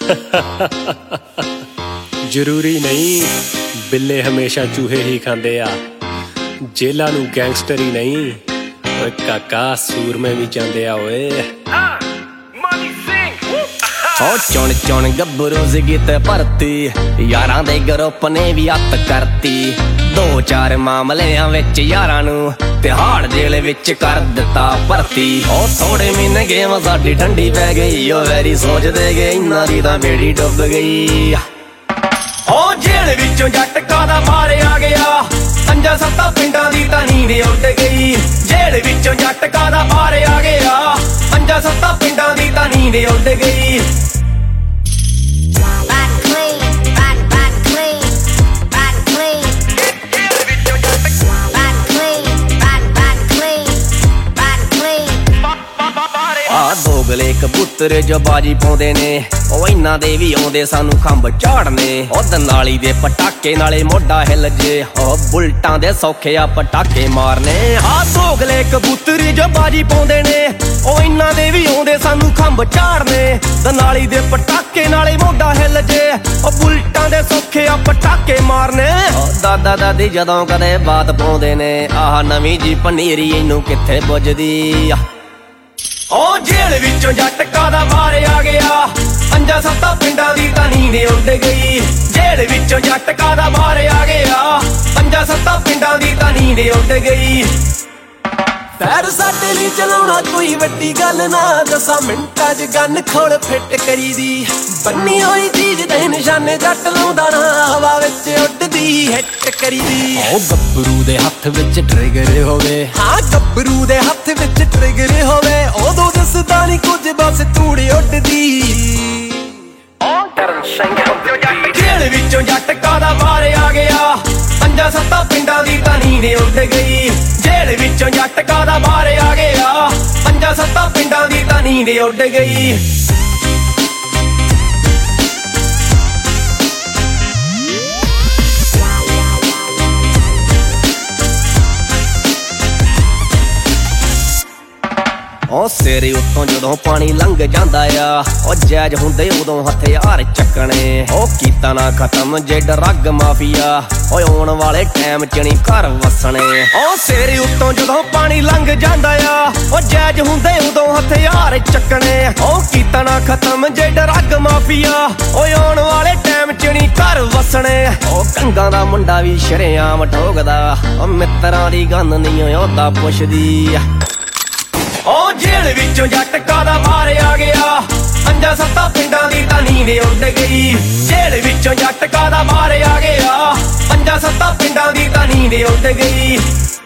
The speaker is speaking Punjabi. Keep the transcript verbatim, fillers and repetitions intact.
ਜ਼ਰੂਰੀ ਨਹੀਂ ਬਿੱਲੇ ਹਮੇਸ਼ਾ ਚੂਹੇ ਹੀ ਖਾਂਦੇ ਆ, ਜੇਲਾਂ ਨੂੰ ਗੈਂਗਸਟਰ ਹੀ ਨਹੀਂ ਓਏ ਕਾਕਾ ਸੂਰਮੇ ਵੀ ਜਾਂਦੇ ਆ ਓਏ। ਉਹ ਚੁਣ ਚੁਣ ਗੱਭਰੂ ਸੀਗੀ ਤੇ ਭਰਤੀ, ਯਾਰਾਂ ਦੇ ਗਰੁੱਪ ਨੇ ਵੀ ਅੱਤ ਕਰਤੀ। ਦੋ ਚਾਰ ਮਾਮਲਿਆਂ ਵਿੱਚ ਯਾਰਾਂ ਨੂੰ ਤਿਹਾੜ ਜੇਲ੍ਹ ਵਿੱਚ ਕਰ ਦਿੱਤਾ ਭਰਤੀ। ਉਹ ਥੋੜੇ ਮਹੀਨੇ ਗੇਮ ਸਾਡੀ ਠੰਡੀ ਪੈ ਗਈ, ਉਹ ਵੈਰੀ ਸੋਚਦੇ ਗਏ ਇਹਨਾਂ ਦੀ ਤਾਂ ਬੇੜੀ ਡੁੱਬ ਗਈ। ਉਹ ਜੇਲ੍ਹ ਵਿੱਚੋਂ ਜੱਟ ਕਾਦਾ ਮਾਰਿਆ ਗਿਆ, ਪੰਜਾਂ ਸੱਤਾਂ ਪਿੰਡਾਂ ਦੀ ਤਾਂ ਨੀਂਦ ਉੱਡ ਗਈ। ਜੇਲ੍ਹ ਵਿੱਚੋਂ ਜੱਟ ਕਾਦਾ ਮਾਰਿਆ ਗਿਆ, ਪੰਜਾਂ ਸੱਤਾਂ ਪਿੰਡਾਂ ਦੀ ਤਾਂ ਨੀਂਦ ਉੱਡ ਗਈ। ਦੋਗਲੇ ਕਬੂਤਰ ਜੋ ਬਾਜੀ ਪਾਉਂਦੇ ਨੇ, ਉਹ ਇਹਨਾਂ ਦੇ ਵੀ ਆਉਂਦੇ ਸਾਨੂੰ ਖੰਭ ਝਾੜਨੇ। ਉਹ ਦਨਾਲੀ ਦੇ ਪਟਾਕੇ ਨਾਲੇ ਮੋਢਾ ਹਿੱਲ ਜੇ, ਉਹ ਬੁਲਟਾਂ ਦੇ ਸੌਖੇ ਆ ਪਟਾਕੇ ਮਾਰਨੇ। ਹਾਂ ਦੋਗਲੇ ਕਬੂਤਰ ਜੋ ਬਾਜੀ ਪਾਉਂਦੇ ਨੇ, ਉਹ ਇਹਨਾਂ ਦੇ ਵੀ ਆਉਂਦੇ ਸਾਨੂੰ ਖੰਭ ਝਾੜਨੇ। ਦਨਾਲੀ ਦੇ ਪਟਾਕੇ ਨਾਲੇ ਮੋਢਾ ਹਿੱਲ ਜੇ, ਉਹ ਬੁਲਟਾਂ ਦੇ ਸੌਖੇ ਆ ਪਟਾਕੇ ਮਾਰਨੇ। ਦਾਦਾ ਦਾਦੀ ਜਦੋਂ ਕਦੇ ਬਾਤ ਪਾਉਂਦੇ ਨੇ, ਆਹ ਨਵੀਂ ਜੀ ਪਨੀਰੀ ਇਹਨੂੰ ਕਿੱਥੇ ਪੁੱਜਦੀ ਆ। ਉਹ ਜੇਲ੍ਹ ਵਿੱਚੋਂ ਜੱਟ ਕਾਦਾ ਮਾਰਿਆ ਗਿਆ, ਪੰਜਾਂ ਸੱਤਾਂ ਪਿੰਡਾਂ ਦੀ ਤਾਂ ਨੀਂਦ ਉੱਡ ਗਈ। ਜੇਲ੍ਹ ਵਿੱਚੋਂ ਜੱਟ ਕਾਦਾ ਮਾਰਿਆ ਗਿਆ, ਪੰਜਾਂ ਸੱਤਾਂ ਪਿੰਡਾਂ ਦੀ ਤਾਂ ਨੀਂਦ ਉੱਡ ਗਈ। ਪੈਰ ਸਾਡੇ ਲਈ ਚਲਾਉਣਾ ਕੋਈ ਵੱਡੀ ਗੱਲ ਨਾ, ਦਸਾਂ ਮਿੰਟਾਂ 'ਚ ਗੰਨ ਖੋਲ ਫਿੱਟ ਕਰੀਦੀ। ਬੰਨੀ ਹੋਈ ਚੀਜ਼ ਦੇ ਨਿਸ਼ਾਨੇ ਜੱਟ ਲਾਉਂਦਾ ਨਾ, ਹਵਾ ਵਿੱਚ ਉੱਡਦੀ ਹਿੱਟ ਕਰੀਦੀ। ਉਹ ਗੱਭਰੂ ਦੇ ਹੱਥ ਵਿੱਚ ਟ੍ਰਿਗਰ ਹੋਵੇ, ਹਾਂ ਗੱਭਰੂ ਦੇ ਹੱਥ ਵਿੱਚ ਟ੍ਰਿਗਰ ਹੋਵੇ, ਉਦੋਂ ਦੱਸਦਾ ਨੀ ਕੁਝ ਬਸ ਧੂੜ ਉੱਡਦੀ। ਜੇਲ੍ਹ ਵਿੱਚੋਂ ਜੱਟ ਕਾਦਾ ਮਾਰਿਆ ਗਿਆ, ਪੰਜਾਂ ਸੱਤਾਂ ਪਿੰਡਾਂ ਦੀ ਤਾਂ ਨੀਂਦ ਉੱਡ ਗਈ। ਜੇਲ੍ਹ ਵਿੱਚੋਂ ਜੱਟ ਕਾਦਾ ਮਾਰਿਆ ਗਿਆ, ਪੰਜਾਂ ਸੱਤਾਂ ਪਿੰਡਾਂ ਦੀ ਤਾਂ ਨੀਂਦ ਉੱਡ ਗਈ। ਉਹ ਸਿਰੇ ਉੱਤੋਂ ਜਦੋਂ ਪਾਣੀ ਲੰਘ ਜਾਂਦਾ ਆ, ਉਹ ਜੈਜ ਹੁੰਦੇ ਉਦੋਂ ਹਥਿਆਰ ਚੱਕਣੇ। ਉਹ ਕੀਤਾ ਨਾ ਖਤਮ ਜੇ ਡਰੱਗ ਮਾਫੀਆ, ਓਏ ਆਉਣ ਵਾਲੇ ਟਾਈਮ ਚ ਨੀ ਘਰ ਵਸਣੇ। ਉਹ ਸਿਰੇ ਉੱਤੋਂ ਜਦੋਂ ਪਾਣੀ ਲੰਘ ਜਾਂਦਾ ਆ, ਉਹ ਜੈਜ ਹੁੰਦੇ ਉਦੋਂ ਹਥਿਆਰ ਚੱਕਣੇ। ਉਹ ਕੀਤਾ ਨਾ ਖਤਮ ਜੇ ਡਰੱਗ ਮਾਫੀਆ, ਓਏ ਆਉਣ ਵਾਲੇ ਟਾਈਮ ਚ ਨੀ ਘਰ ਵਸਣੇ। ਉਹ ਕੰਗਾਂ ਦਾ ਮੁੰਡਾ ਵੀ ਸ਼ਰੇਆਮ ਠੋਕਦਾ, ਉਹ ਮਿੱਤਰਾਂ ਦੀ ਗੰਨ ਨਹੀਂ ਉਹਦਾ ਪੁੱਛਦੀ। ਉਹ ਜੇਲ੍ਹ ਵਿੱਚੋਂ ਜੱਟ ਕਾਦਾ ਮਾਰਿਆ ਗਿਆ, ਪੰਜਾਂ ਸੱਤਾਂ ਪਿੰਡਾਂ ਦੀ ਤਾਂ ਨੀਂਦ ਉੱਡ ਗਈ। ਜੇਲ੍ਹ ਵਿੱਚੋਂ ਜੱਟ ਕਾਦਾ ਮਾਰਿਆ ਗਿਆ, ਪੰਜਾਂ ਸੱਤਾਂ ਪਿੰਡਾਂ ਦੀ ਤਾਂ ਨੀਂਦ ਉੱਡ ਗਈ।